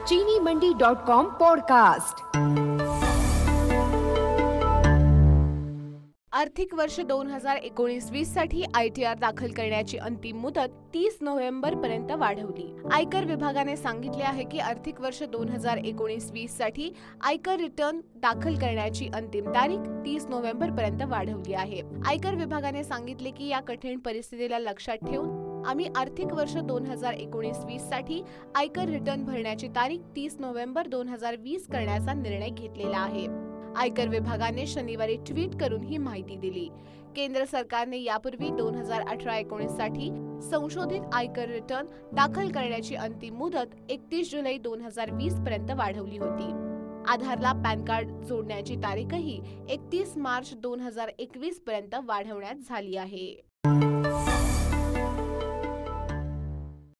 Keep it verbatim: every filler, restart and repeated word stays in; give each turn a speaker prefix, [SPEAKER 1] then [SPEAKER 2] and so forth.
[SPEAKER 1] चीनी मंडी dot com podcast.
[SPEAKER 2] आर्थिक वर्ष दोन हजार एकोणीस वीस साठी आय टी आर दाखल करण्याची अंतिम मुदत तीस नोव्हेंबर पर्यंत वाढवली। आयकर विभागाने सांगितले आहे की आर्थिक वर्ष दोन हजार एकोणीस वीस साठी आयकर रिटर्न दाखल करण्याची अंतिम तारीख तीस नोव्हेंबर पर्यंत वाढवली आहे। आयकर विभागाने सांगितले की या कठीण परिस्थितीला लक्षात ठेवून आम्ही आर्थिक वर्ष दोन हजार एकोणीस वीस साठी आयकर रिटर्न भरण्याची तारीख तीस नोव्हेंबर दोन हजार वीस करण्याचा निर्णय घेतलेला आहे। आयकर विभागाने शनिवारी ट्विट करून ही माहिती दिली। केंद्र सरकारने यापूर्वी दोन हजार अठरा एकोणीस साठी संशोधित आयकर रिटर्न दाखल करण्याची अंतिम मुदत एकतीस जुलै दोन हजार वीस पर्यंत वाढवली होती। आधारला पॅन कार्ड जोडण्याची तारीखही एकतीस मार्च दोन हजार एकवीस पर्यंत वाढवण्यात झाली आहे।